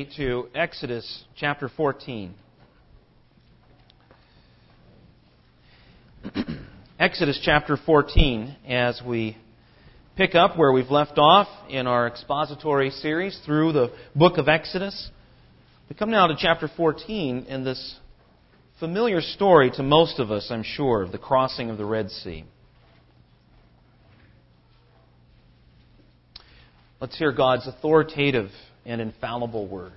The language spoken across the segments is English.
to Exodus chapter 14. Exodus chapter 14, as we pick up where we've left off in our expository series through the book of Exodus. We come now to chapter 14 in this familiar story to most of us, I'm sure, of the crossing of the Red Sea. Let's hear God's authoritative and infallible word.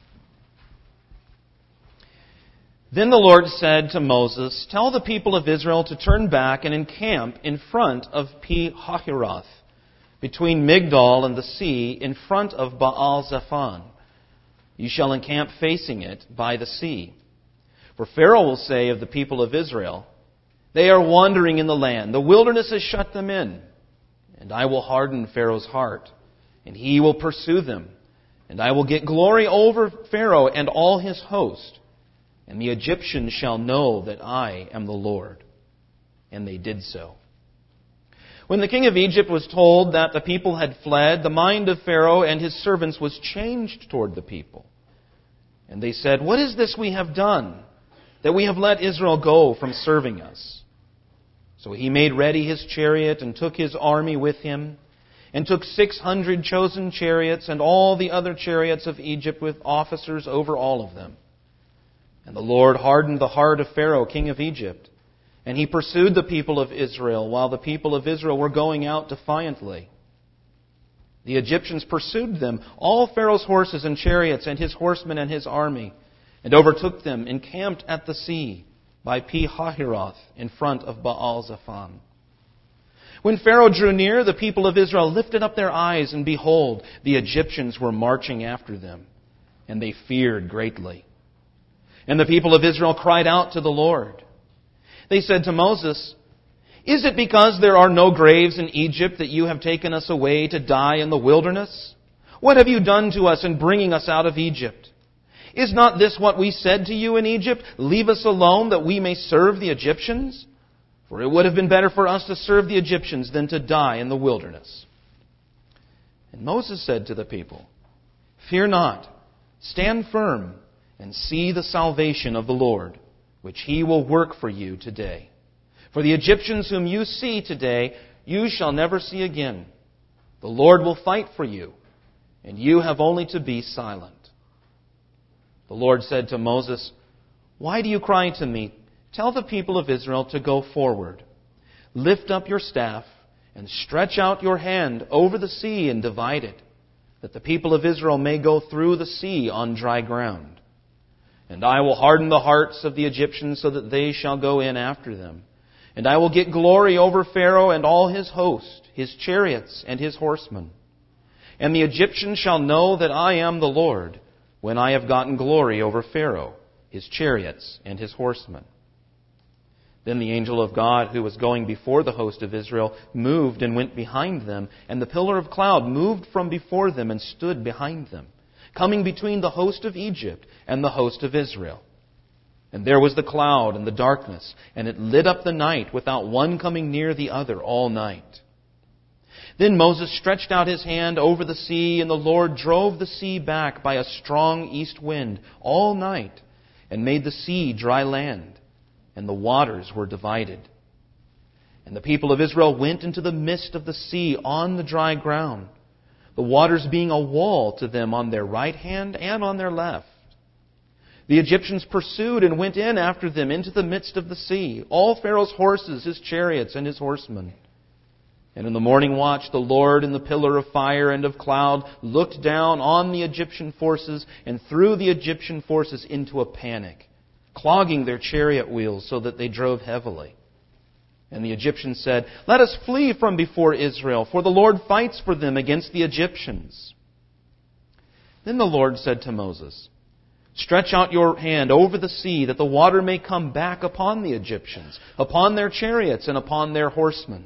Then the Lord said to Moses, "Tell the people of Israel to turn back and encamp in front of Pi-hahiroth, between Migdol and the sea, in front of Baal-zephon. You shall encamp facing it by the sea. For Pharaoh will say of the people of Israel, 'They are wandering in the land. The wilderness has shut them in. And I will harden Pharaoh's heart, and he will pursue them. And I will get glory over Pharaoh and all his host. And the Egyptians shall know that I am the Lord.' And they did so." When the king of Egypt was told that the people had fled, the mind of Pharaoh and his servants was changed toward the people. And they said, "What is this we have done, that we have let Israel go from serving us?" So he made ready his chariot and took his army with him, and took 600 chosen chariots and all the other chariots of Egypt with officers over all of them. And the Lord hardened the heart of Pharaoh, king of Egypt, and he pursued the people of Israel while the people of Israel were going out defiantly. The Egyptians pursued them, all Pharaoh's horses and chariots and his horsemen and his army, and overtook them, encamped at the sea by Pi-hahiroth in front of Baal-zephon. When Pharaoh drew near, the people of Israel lifted up their eyes, and behold, the Egyptians were marching after them, and they feared greatly. And the people of Israel cried out to the Lord. They said to Moses, "Is it because there are no graves in Egypt that you have taken us away to die in the wilderness? What have you done to us in bringing us out of Egypt? Is not this what we said to you in Egypt? 'Leave us alone that we may serve the Egyptians'? For it would have been better for us to serve the Egyptians than to die in the wilderness." And Moses said to the people, "Fear not, stand firm, and see the salvation of the Lord, which He will work for you today. For the Egyptians whom you see today, you shall never see again. The Lord will fight for you, and you have only to be silent." The Lord said to Moses, "Why do you cry to me? Tell the people of Israel to go forward. Lift up your staff and stretch out your hand over the sea and divide it, that the people of Israel may go through the sea on dry ground. And I will harden the hearts of the Egyptians so that they shall go in after them. And I will get glory over Pharaoh and all his host, his chariots and his horsemen. And the Egyptians shall know that I am the Lord, when I have gotten glory over Pharaoh, his chariots and his horsemen." Then the angel of God, who was going before the host of Israel, moved and went behind them, and the pillar of cloud moved from before them and stood behind them, coming between the host of Egypt and the host of Israel. And there was the cloud and the darkness, and it lit up the night without one coming near the other all night. Then Moses stretched out his hand over the sea, and the Lord drove the sea back by a strong east wind all night, and made the sea dry land, and the waters were divided. And the people of Israel went into the midst of the sea on the dry ground, the waters being a wall to them on their right hand and on their left. The Egyptians pursued and went in after them into the midst of the sea, all Pharaoh's horses, his chariots, and his horsemen. And in the morning watch, the Lord in the pillar of fire and of cloud looked down on the Egyptian forces and threw the Egyptian forces into a panic, clogging their chariot wheels so that they drove heavily. And the Egyptians said, "Let us flee from before Israel, for the Lord fights for them against the Egyptians." Then the Lord said to Moses, "Stretch out your hand over the sea, that the water may come back upon the Egyptians, upon their chariots and upon their horsemen."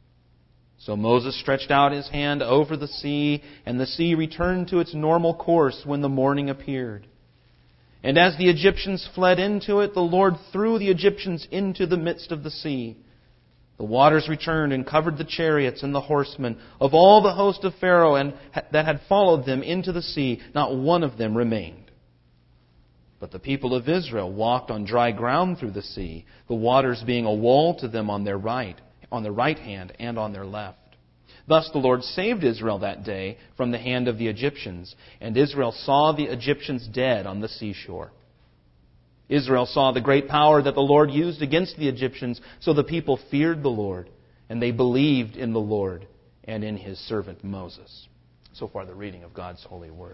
So Moses stretched out his hand over the sea, and the sea returned to its normal course when the morning appeared. And as the Egyptians fled into it, the Lord threw the Egyptians into the midst of the sea. The waters returned and covered the chariots and the horsemen of all the host of Pharaoh and that had followed them into the sea. Not one of them remained. But the people of Israel walked on dry ground through the sea, the waters being a wall to them on their right hand and on their left. Thus the Lord saved Israel that day from the hand of the Egyptians, and Israel saw the Egyptians dead on the seashore. Israel saw the great power that the Lord used against the Egyptians, so the people feared the Lord, and they believed in the Lord and in His servant Moses. So far, the reading of God's holy word.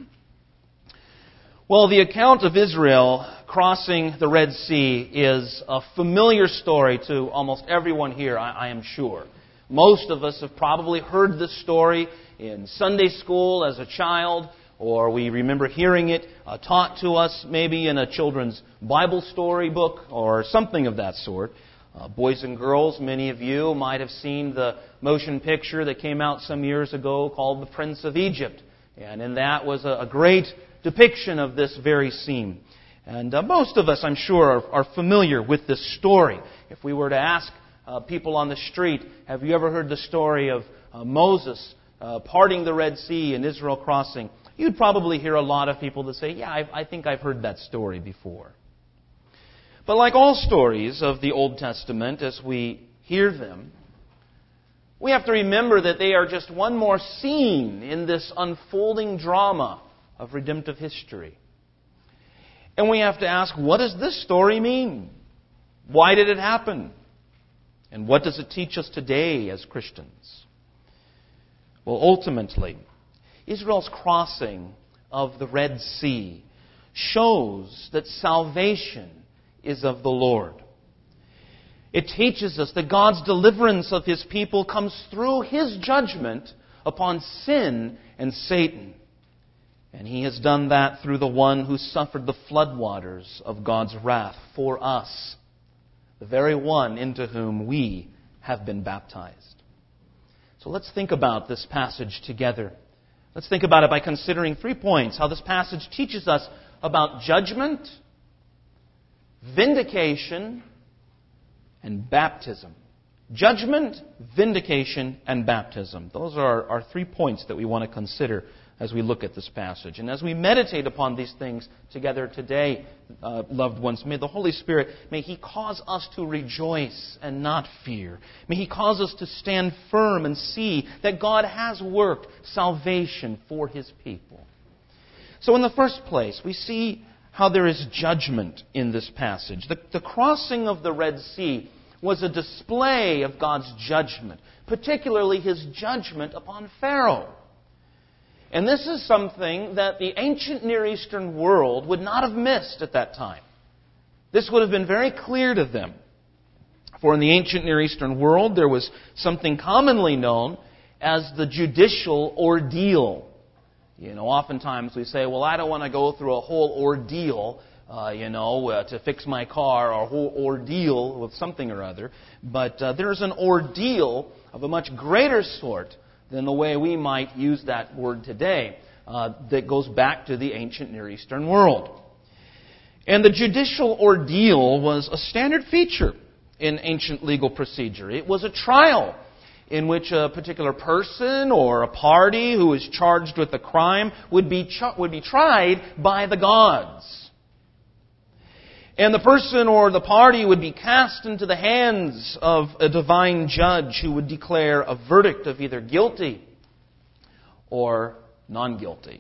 Well, the account of Israel crossing the Red Sea is a familiar story to almost everyone here, I am sure. Most of us have probably heard this story in Sunday school as a child, or we remember hearing it taught to us maybe in a children's Bible story book or something of that sort. Boys and girls, many of you might have seen the motion picture that came out some years ago called The Prince of Egypt. And in that was a great depiction of this very scene. And most of us, I'm sure, are familiar with this story. If we were to ask people on the street, have you ever heard the story of Moses parting the Red Sea and Israel crossing? You'd probably hear a lot of people that say, yeah, I think I've heard that story before. But like all stories of the Old Testament, as we hear them, we have to remember that they are just one more scene in this unfolding drama of redemptive history. And we have to ask, what does this story mean? Why did it happen? And what does it teach us today as Christians? Well, ultimately, Israel's crossing of the Red Sea shows that salvation is of the Lord. It teaches us that God's deliverance of His people comes through His judgment upon sin and Satan. And He has done that through the one who suffered the floodwaters of God's wrath for us, the very one into whom we have been baptized. So let's think about this passage together. Let's think about it by considering 3 points. How this passage teaches us about judgment, vindication, and baptism. Judgment, vindication, and baptism. Those are our 3 points that we want to consider as we look at this passage. And as we meditate upon these things together today, loved ones, may the Holy Spirit, may He cause us to rejoice and not fear. May He cause us to stand firm and see that God has worked salvation for His people. So in the first place, we see how there is judgment in this passage. The crossing of the Red Sea was a display of God's judgment, particularly His judgment upon Pharaoh. And this is something that the ancient Near Eastern world would not have missed at that time. This would have been very clear to them. For in the ancient Near Eastern world, there was something commonly known as the judicial ordeal. Oftentimes we say, well, I don't want to go through a whole ordeal, to fix my car, or a whole ordeal with something or other. But there's an ordeal of a much greater sort than the way we might use that word today, that goes back to the ancient Near Eastern world. And the judicial ordeal was a standard feature in ancient legal procedure. It was a trial in which a particular person or a party who is charged with a crime would be tried by the gods. And the person or the party would be cast into the hands of a divine judge who would declare a verdict of either guilty or non-guilty.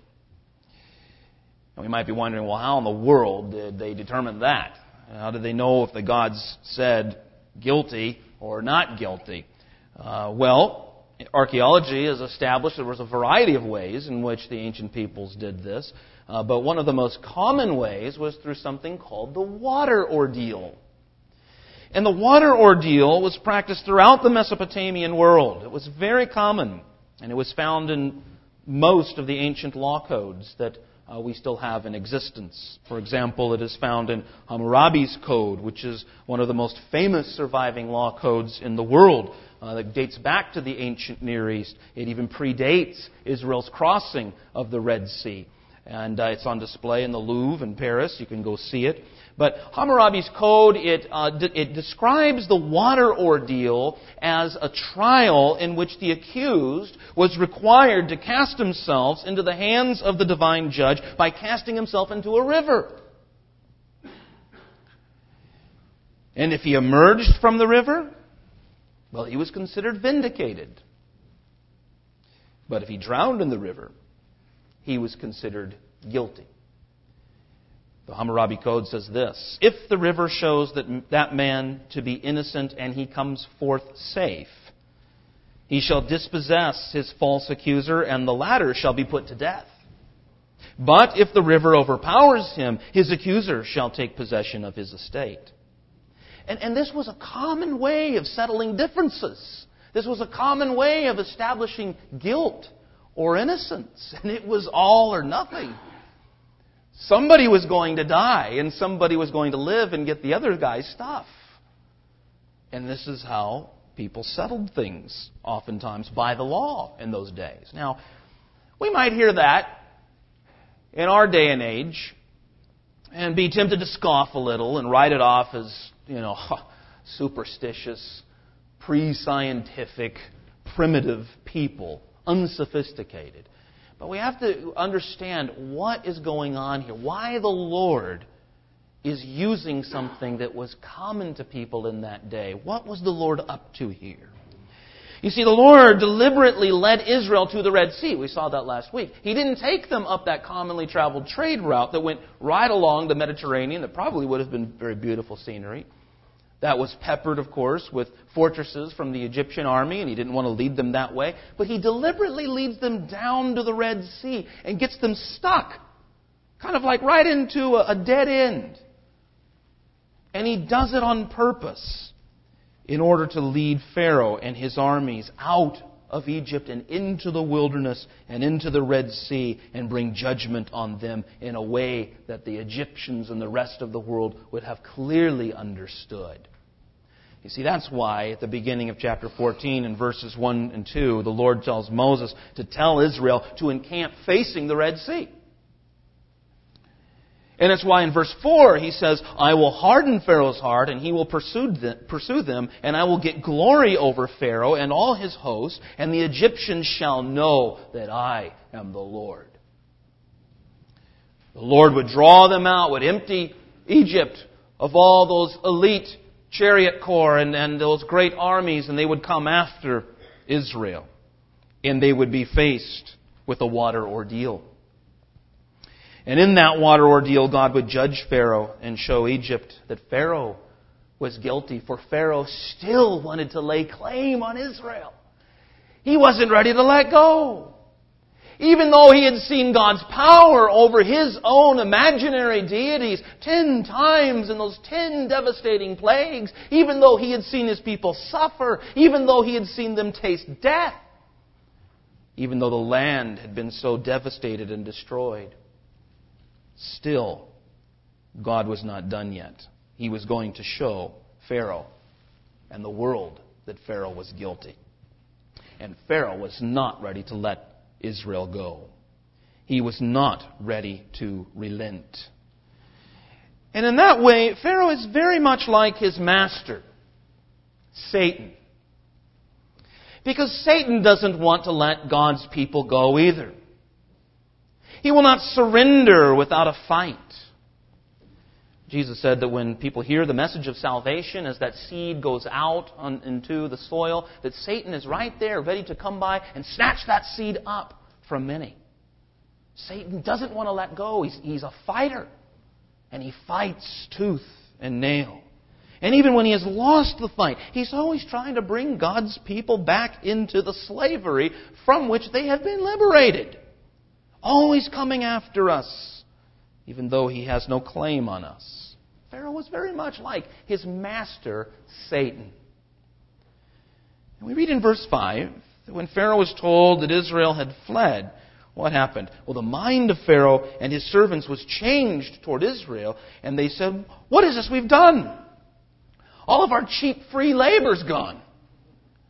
And we might be wondering, well, how in the world did they determine that? How did they know if the gods said guilty or not guilty? Well, archaeology has established there was a variety of ways in which the ancient peoples did this. But one of the most common ways was through something called the water ordeal. And the water ordeal was practiced throughout the Mesopotamian world. It was very common, and it was found in most of the ancient law codes that we still have in existence. For example, it is found in Hammurabi's Code, which is one of the most famous surviving law codes in the world. That dates back to the ancient Near East. It even predates Israel's crossing of the Red Sea. And it's on display in the Louvre in Paris. You can go see it. But Hammurabi's code, it describes the water ordeal as a trial in which the accused was required to cast himself into the hands of the divine judge by casting himself into a river. And if he emerged from the river, well, he was considered vindicated. But if he drowned in the river, he was considered guilty. The Hammurabi Code says this: if the river shows that man to be innocent and he comes forth safe, he shall dispossess his false accuser, and the latter shall be put to death. But if the river overpowers him, his accuser shall take possession of his estate. And this was a common way of settling differences. This was a common way of establishing guilt or innocence. And it was all or nothing. Somebody was going to die, and somebody was going to live and get the other guy's stuff. And this is how people settled things, oftentimes by the law in those days. Now, we might hear that in our day and age and be tempted to scoff a little and write it off as, superstitious, pre-scientific, primitive people, unsophisticated. But we have to understand what is going on here, why the Lord is using something that was common to people in that day. What was the Lord up to here? You see, the Lord deliberately led Israel to the Red Sea. We saw that last week. He didn't take them up that commonly traveled trade route that went right along the Mediterranean, that probably would have been very beautiful scenery. That was peppered, of course, with fortresses from the Egyptian army, and He didn't want to lead them that way. But He deliberately leads them down to the Red Sea and gets them stuck, kind of like right into a dead end. And He does it on purpose in order to lead Pharaoh and his armies out of Egypt and into the wilderness and into the Red Sea and bring judgment on them in a way that the Egyptians and the rest of the world would have clearly understood. You see, that's why at the beginning of chapter 14 in verses 1 and 2, the Lord tells Moses to tell Israel to encamp facing the Red Sea. And that's why in verse 4 he says, I will harden Pharaoh's heart, and he will pursue them, and I will get glory over Pharaoh and all his host, and the Egyptians shall know that I am the Lord. The Lord would draw them out, would empty Egypt of all those elite chariot corps and those great armies, and they would come after Israel. And they would be faced with a water ordeal. And in that water ordeal, God would judge Pharaoh and show Egypt that Pharaoh was guilty, for Pharaoh still wanted to lay claim on Israel. He wasn't ready to let go. Even though he had seen God's power over his own imaginary deities 10 times in those 10 devastating plagues, even though he had seen his people suffer, even though he had seen them taste death, even though the land had been so devastated and destroyed, still, God was not done yet. He was going to show Pharaoh and the world that Pharaoh was guilty. And Pharaoh was not ready to let Israel go. He was not ready to relent. And in that way, Pharaoh is very much like his master, Satan. Because Satan doesn't want to let God's people go either. He will not surrender without a fight. Jesus said that when people hear the message of salvation, as that seed goes out into the soil, that Satan is right there ready to come by and snatch that seed up from many. Satan doesn't want to let go. He's a fighter. And he fights tooth and nail. And even when he has lost the fight, he's always trying to bring God's people back into the slavery from which they have been liberated. Always coming after us, even though he has no claim on us. Pharaoh was very much like his master, Satan. And we read in verse 5 that when Pharaoh was told that Israel had fled, what happened? Well, the mind of Pharaoh and his servants was changed toward Israel, and they said, what is this we've done? All of our cheap free labor's gone.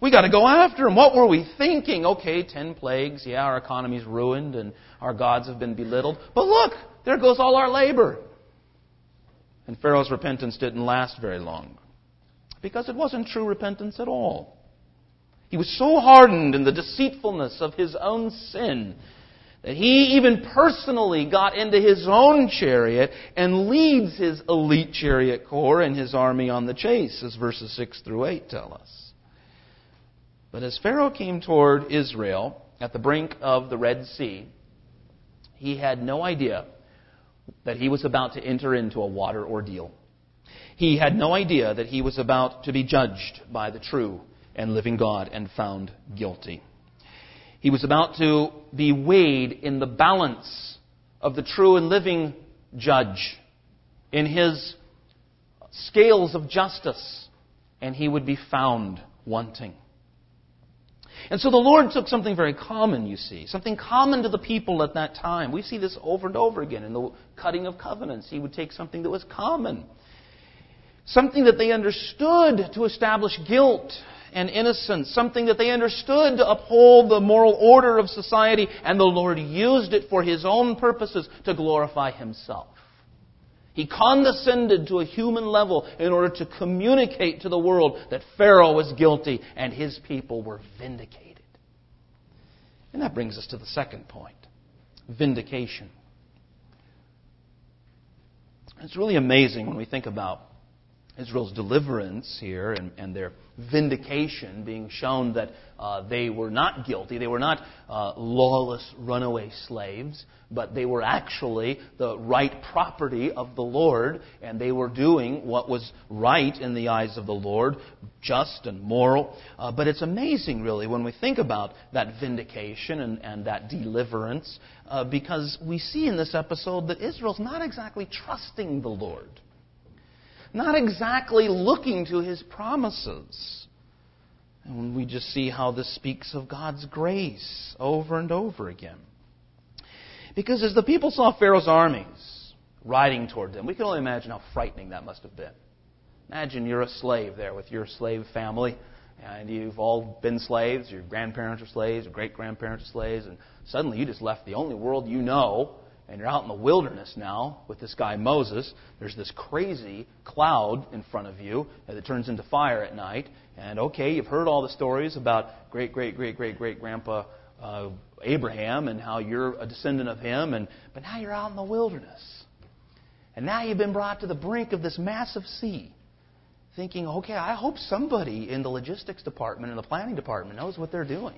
We got to go after him. What were we thinking? Okay, 10 plagues. Yeah, our economy's ruined and our gods have been belittled. But look, there goes all our labor. And Pharaoh's repentance didn't last very long, because it wasn't true repentance at all. He was so hardened in the deceitfulness of his own sin that he even personally got into his own chariot and leads his elite chariot corps and his army on the chase, as verses 6 through 8 tell us. But as Pharaoh came toward Israel at the brink of the Red Sea, he had no idea that he was about to enter into a water ordeal. He had no idea that he was about to be judged by the true and living God and found guilty. He was about to be weighed in the balance of the true and living judge, in his scales of justice, and he would be found wanting. And so the Lord took something very common, you see, something common to the people at that time. We see this over and over again in the cutting of covenants. He would take something that was common, something that they understood to establish guilt and innocence, something that they understood to uphold the moral order of society, and the Lord used it for His own purposes to glorify Himself. He condescended to a human level in order to communicate to the world that Pharaoh was guilty and his people were vindicated. And that brings us to the second point, vindication. It's really amazing when we think about Israel's deliverance here and their vindication, being shown that they were not guilty. They were not lawless runaway slaves, but they were actually the right property of the Lord, and they were doing what was right in the eyes of the Lord, just and moral. But it's amazing, really, when we think about that vindication and that deliverance, because we see in this episode that Israel's not exactly trusting the Lord. Not exactly looking to His promises. And we just see how this speaks of God's grace over and over again. Because as the people saw Pharaoh's armies riding toward them, we can only imagine how frightening that must have been. Imagine you're a slave there with your slave family, and you've all been slaves, your grandparents are slaves, your great-grandparents are slaves, and suddenly you just left the only world you know, and you're out in the wilderness now with this guy Moses. There's this crazy cloud in front of you that turns into fire at night. And okay, you've heard all the stories about great-great-great-great-great-grandpa Abraham and how you're a descendant of him. But now you're out in the wilderness. And now you've been brought to the brink of this massive sea. Thinking, okay, I hope somebody in the logistics department and the planning department knows what they're doing.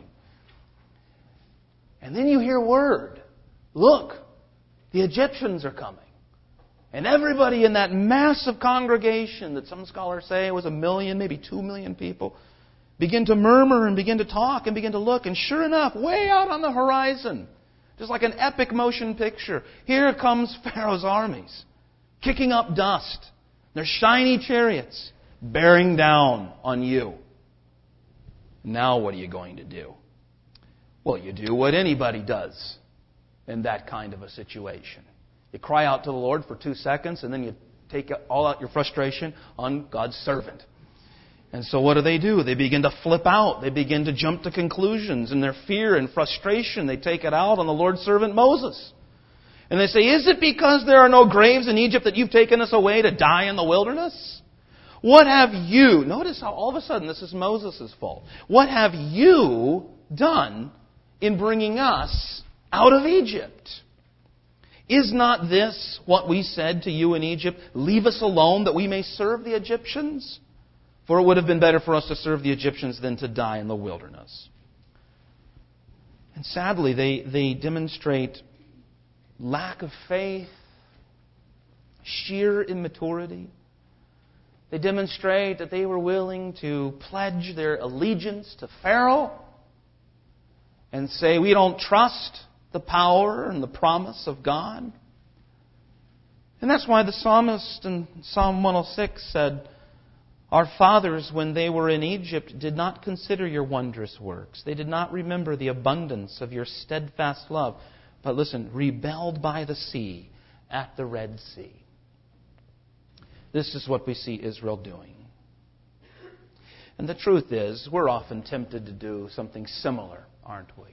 And then you hear word. Look, the Egyptians are coming. And everybody in that massive congregation that some scholars say was 1 million, maybe 2 million people, begin to murmur and begin to talk and begin to look. And sure enough, way out on the horizon, just like an epic motion picture, here comes Pharaoh's armies, kicking up dust. Their shiny chariots bearing down on you. Now what are you going to do? Well, you do what anybody does in that kind of a situation. You cry out to the Lord for 2 seconds, and then you take all out your frustration on God's servant. And so what do? They begin to flip out. They begin to jump to conclusions. In their fear and frustration, they take it out on the Lord's servant Moses. And they say, is it because there are no graves in Egypt that you've taken us away to die in the wilderness? What have you... Notice how all of a sudden this is Moses' fault. What have you done in bringing us out of Egypt? Is not this what we said to you in Egypt? Leave us alone that we may serve the Egyptians? For it would have been better for us to serve the Egyptians than to die in the wilderness. And sadly, they demonstrate lack of faith, sheer immaturity. They demonstrate that they were willing to pledge their allegiance to Pharaoh and say, we don't trust the power and the promise of God. And that's why the psalmist in Psalm 106 said, our fathers, when they were in Egypt, did not consider your wondrous works. They did not remember the abundance of your steadfast love. But listen, rebelled by the sea at the Red Sea. This is what we see Israel doing. And the truth is, we're often tempted to do something similar, aren't we?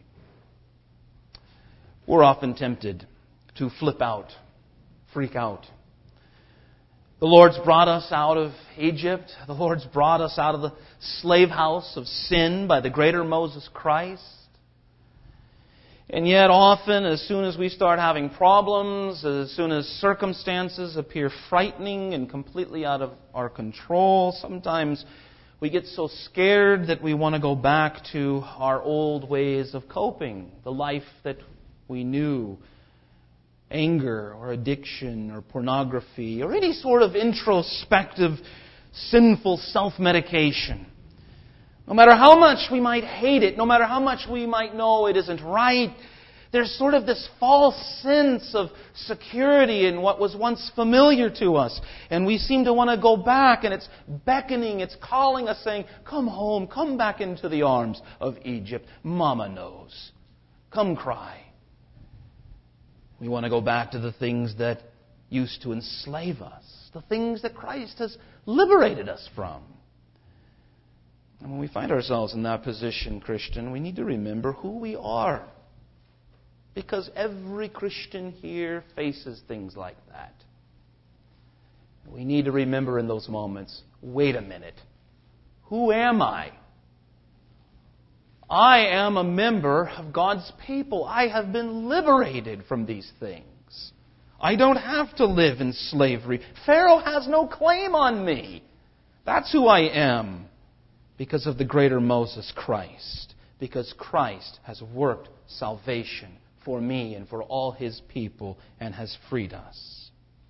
We're often tempted to flip out, freak out. The Lord's brought us out of Egypt. The Lord's brought us out of the slave house of sin by the greater Moses Christ. And yet often, as soon as we start having problems, as soon as circumstances appear frightening and completely out of our control, sometimes we get so scared that we want to go back to our old ways of coping, the life that we knew. Anger or addiction or pornography or any sort of introspective, sinful self-medication. No matter how much we might hate it, no matter how much we might know it isn't right, there's sort of this false sense of security in what was once familiar to us. And we seem to want to go back, and it's beckoning, it's calling us saying, come home, come back into the arms of Egypt. Mama knows. Come cry. We want to go back to the things that used to enslave us, the things that Christ has liberated us from. And when we find ourselves in that position, Christian, we need to remember who we are. Because every Christian here faces things like that. We need to remember in those moments, wait a minute, who am I? I am a member of God's people. I have been liberated from these things. I don't have to live in slavery. Pharaoh has no claim on me. That's who I am because of the greater Moses Christ. Because Christ has worked salvation for me and for all His people and has freed us.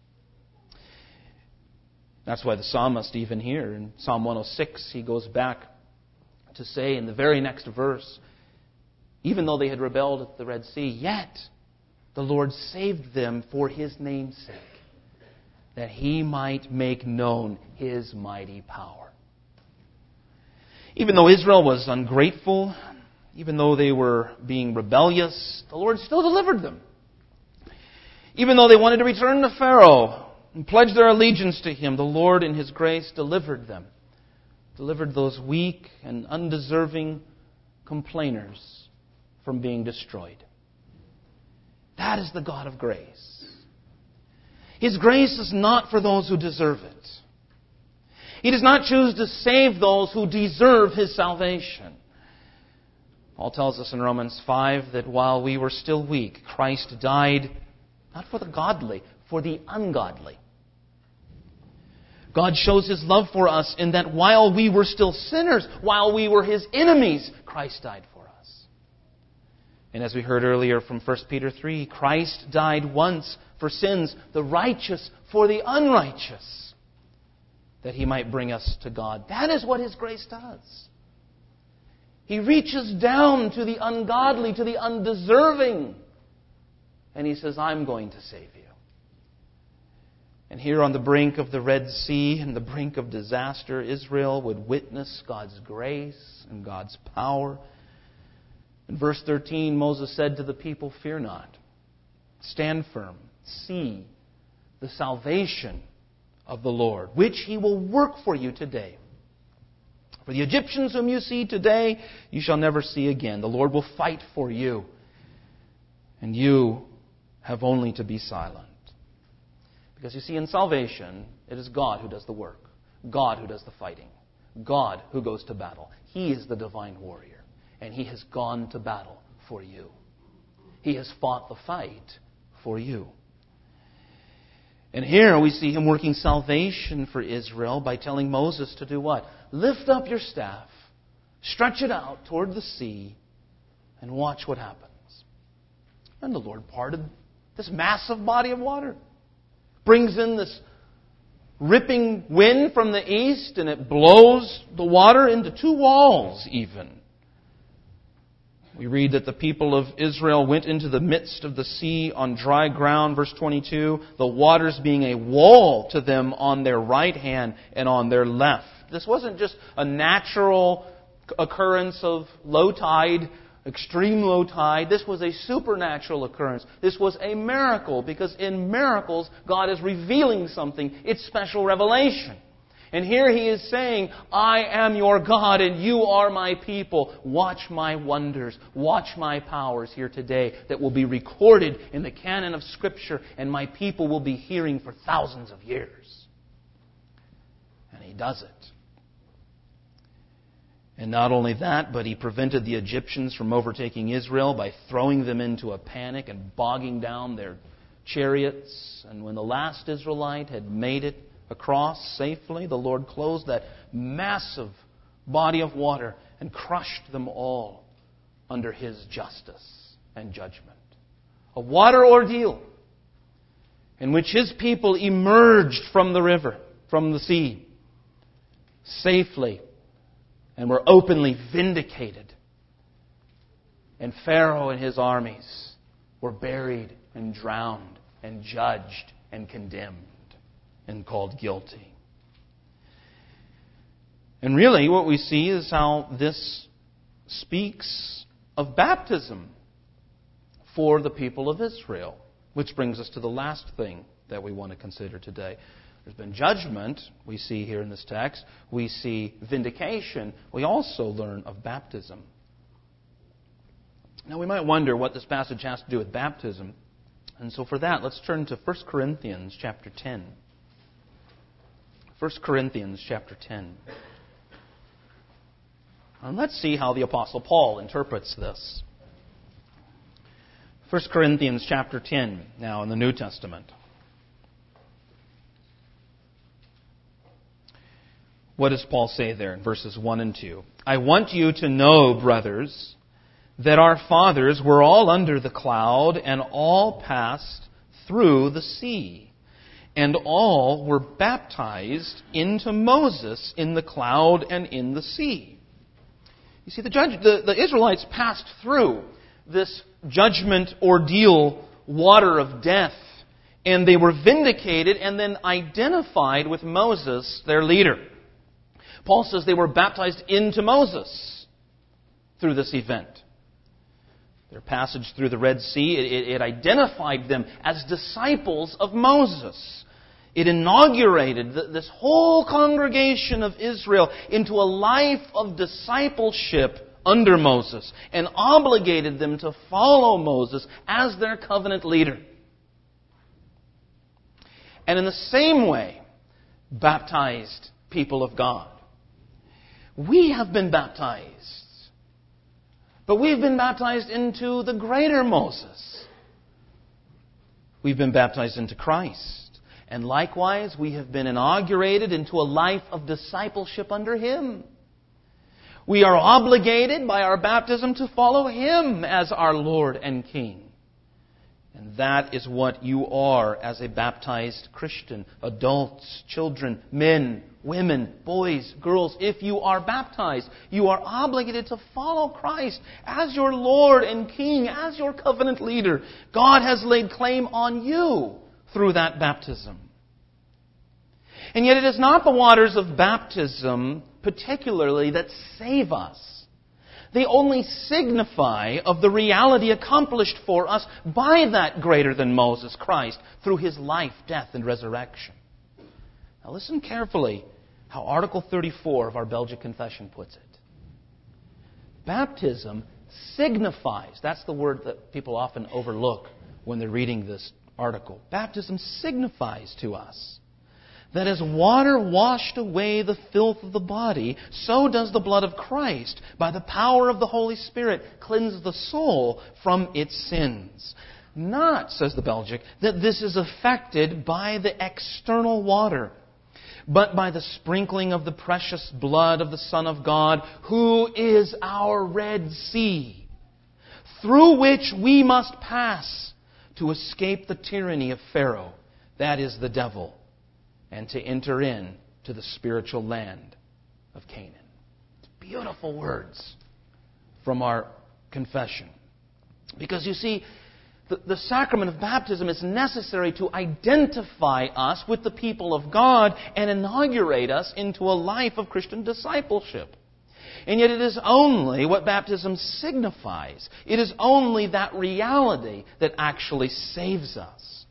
That's why the psalmist, even here in Psalm 106, he goes back to say in the very next verse, even though they had rebelled at the Red Sea, yet the Lord saved them for His name's sake, that He might make known His mighty power. Even though Israel was ungrateful, even though they were being rebellious, the Lord still delivered them. Even though they wanted to return to Pharaoh and pledge their allegiance to him, the Lord in His grace delivered them. Delivered those weak and undeserving complainers from being destroyed. That is the God of grace. His grace is not for those who deserve it. He does not choose to save those who deserve His salvation. Paul tells us in Romans 5 that while we were still weak, Christ died not for the godly, for the ungodly. God shows His love for us in that while we were still sinners, while we were His enemies, Christ died for us. And as we heard earlier from 1 Peter 3, Christ died once for sins, the righteous for the unrighteous, that He might bring us to God. That is what His grace does. He reaches down to the ungodly, to the undeserving, and He says, I'm going to save you. And here on the brink of the Red Sea and the brink of disaster, Israel would witness God's grace and God's power. In verse 13, Moses said to the people, fear not. Stand firm. See the salvation of the Lord, which He will work for you today. For the Egyptians whom you see today, you shall never see again. The Lord will fight for you, and you have only to be silent. Because you see, in salvation, it is God who does the work. God who does the fighting. God who goes to battle. He is the divine warrior. And He has gone to battle for you. He has fought the fight for you. And here we see Him working salvation for Israel by telling Moses to do what? Lift up your staff, stretch it out toward the sea, and watch what happens. And the Lord parted this massive body of water. Brings in this ripping wind from the east, and it blows the water into two walls even. We read that the people of Israel went into the midst of the sea on dry ground, verse 22, the waters being a wall to them on their right hand and on their left. This wasn't just a natural occurrence of low tide, extreme low tide. This was a supernatural occurrence. This was a miracle, because in miracles, God is revealing something. It's special revelation. And here He is saying, I am your God and you are my people. Watch my wonders. Watch my powers here today that will be recorded in the canon of Scripture and my people will be hearing for thousands of years. And He does it. And not only that, but He prevented the Egyptians from overtaking Israel by throwing them into a panic and bogging down their chariots. And when the last Israelite had made it across safely, the Lord closed that massive body of water and crushed them all under His justice and judgment. A water ordeal in which His people emerged from the river, from the sea, safely, and were openly vindicated. And Pharaoh and his armies were buried and drowned and judged and condemned and called guilty. And really what we see is how this speaks of baptism for the people of Israel. Which brings us to the last thing that we want to consider today. There's been judgment, we see here in this text. We see vindication. We also learn of baptism. Now we might wonder what this passage has to do with baptism. And so for that, let's turn to 1 Corinthians chapter 10. 1 Corinthians chapter 10. And let's see how the Apostle Paul interprets this. 1 Corinthians chapter 10, now in the New Testament. What does Paul say there in verses 1 and 2? I want you to know, brothers, that our fathers were all under the cloud and all passed through the sea. And all were baptized into Moses in the cloud and in the sea. You see, the Israelites passed through this judgment ordeal, water of death, and they were vindicated and then identified with Moses, their leader. Paul says they were baptized into Moses through this event. Their passage through the Red Sea, it identified them as disciples of Moses. It inaugurated this whole congregation of Israel into a life of discipleship under Moses and obligated them to follow Moses as their covenant leader. And in the same way, baptized people of God. We have been baptized. But we've been baptized into the greater Moses. We've been baptized into Christ. And likewise, we have been inaugurated into a life of discipleship under Him. We are obligated by our baptism to follow Him as our Lord and King. And that is what you are as a baptized Christian. Adults, children, men, women, boys, girls. If you are baptized, you are obligated to follow Christ as your Lord and King, as your covenant leader. God has laid claim on you through that baptism. And yet it is not the waters of baptism particularly that save us. They only signify of the reality accomplished for us by that greater than Moses, Christ, through His life, death, and resurrection. Now listen carefully how Article 34 of our Belgic Confession puts it. Baptism signifies, that's the word that people often overlook when they're reading this article. Baptism signifies to us that as water washed away the filth of the body, so does the blood of Christ, by the power of the Holy Spirit, cleanse the soul from its sins. Not, says the Belgic, that this is affected by the external water, but by the sprinkling of the precious blood of the Son of God, who is our Red Sea, through which we must pass to escape the tyranny of Pharaoh, that is the devil, and to enter in to the spiritual land of Canaan. Beautiful words from our confession. Because you see, the sacrament of baptism is necessary to identify us with the people of God and inaugurate us into a life of Christian discipleship. And yet it is only what baptism signifies. It is only that reality that actually saves us.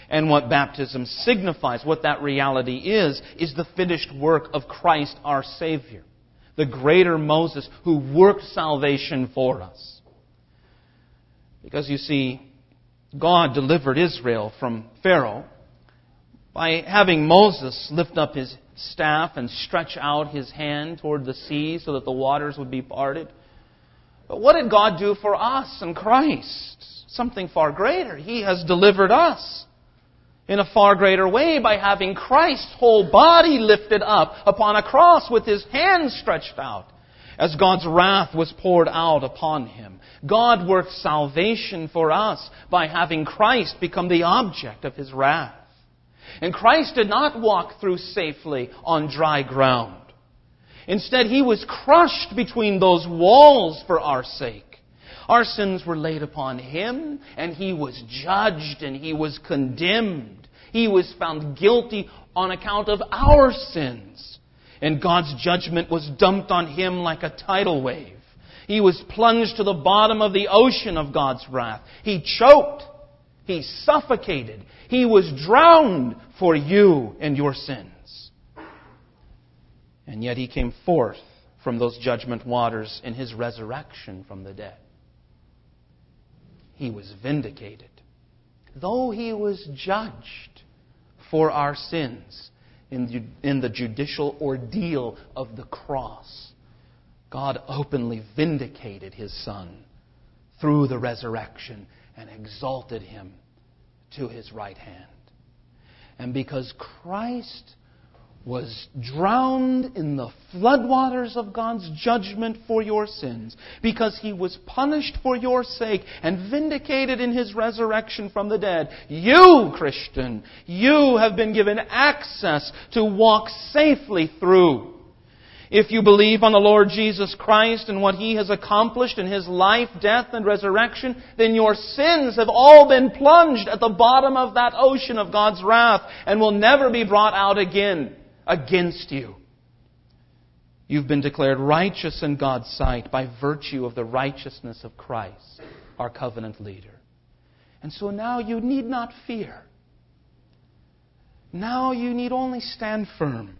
And what baptism signifies, what that reality is the finished work of Christ our Savior, the greater Moses who worked salvation for us. Because you see, God delivered Israel from Pharaoh by having Moses lift up his staff and stretch out his hand toward the sea so that the waters would be parted. But what did God do for us in Christ? Something far greater. He has delivered us in a far greater way by having Christ's whole body lifted up upon a cross with His hands stretched out as God's wrath was poured out upon Him. God worked salvation for us by having Christ become the object of His wrath. And Christ did not walk through safely on dry ground. Instead, He was crushed between those walls for our sake. Our sins were laid upon Him, and He was judged, and He was condemned. He was found guilty on account of our sins. And God's judgment was dumped on Him like a tidal wave. He was plunged to the bottom of the ocean of God's wrath. He choked. He suffocated. He was drowned for you and your sins. And yet He came forth from those judgment waters in His resurrection from the dead. He was vindicated. Though He was judged for our sins in the judicial ordeal of the cross, God openly vindicated His Son through the resurrection and exalted Him to His right hand. And because Christ was drowned in the floodwaters of God's judgment for your sins, because He was punished for your sake and vindicated in His resurrection from the dead, you, Christian, you have been given access to walk safely through. If you believe on the Lord Jesus Christ and what He has accomplished in His life, death, and resurrection, then your sins have all been plunged at the bottom of that ocean of God's wrath and will never be brought out again against you. You've been declared righteous in God's sight by virtue of the righteousness of Christ, our covenant leader. And so now you need not fear. Now you need only stand firm.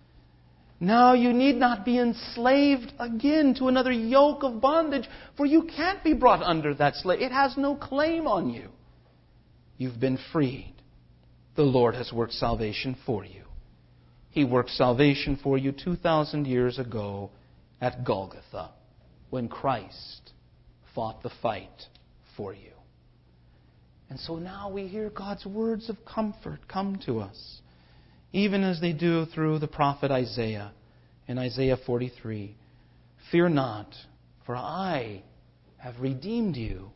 Now you need not be enslaved again to another yoke of bondage, for you can't be brought under that slave. It has no claim on you. You've been freed. The Lord has worked salvation for you. He worked salvation for you 2,000 years ago at Golgotha, when Christ fought the fight for you. And so now we hear God's words of comfort come to us, even as they do through the prophet Isaiah in Isaiah 43. Fear not, for I have redeemed you.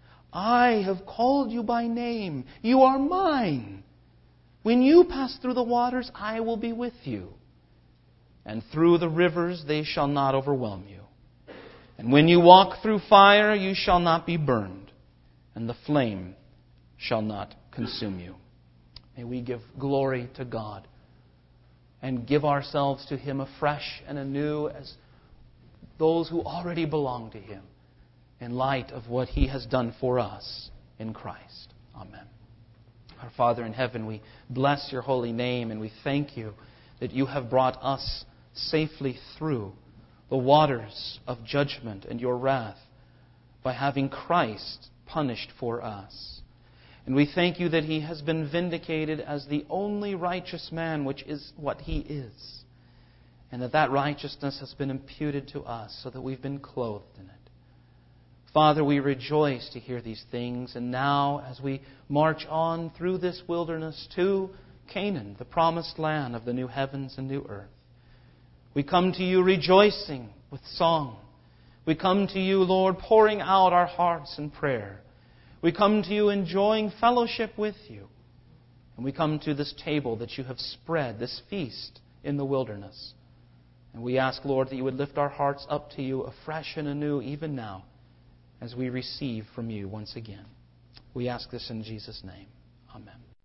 I have called you by name. You are mine. When you pass through the waters, I will be with you. And through the rivers, they shall not overwhelm you. And when you walk through fire, you shall not be burned, and the flame shall not consume you. May we give glory to God and give ourselves to Him afresh and anew as those who already belong to Him in light of what He has done for us in Christ. Amen. Our Father in heaven, we bless Your holy name and we thank You that You have brought us safely through the waters of judgment and Your wrath by having Christ punished for us. And we thank You that He has been vindicated as the only righteous man, which is what He is. And that righteousness has been imputed to us so that we've been clothed in it. Father, we rejoice to hear these things. And now, as we march on through this wilderness to Canaan, the promised land of the new heavens and new earth, we come to You rejoicing with song. We come to You, Lord, pouring out our hearts in prayer. We come to You enjoying fellowship with You. And we come to this table that You have spread, this feast in the wilderness. And we ask, Lord, that You would lift our hearts up to You afresh and anew even now as we receive from You once again. We ask this in Jesus' name. Amen.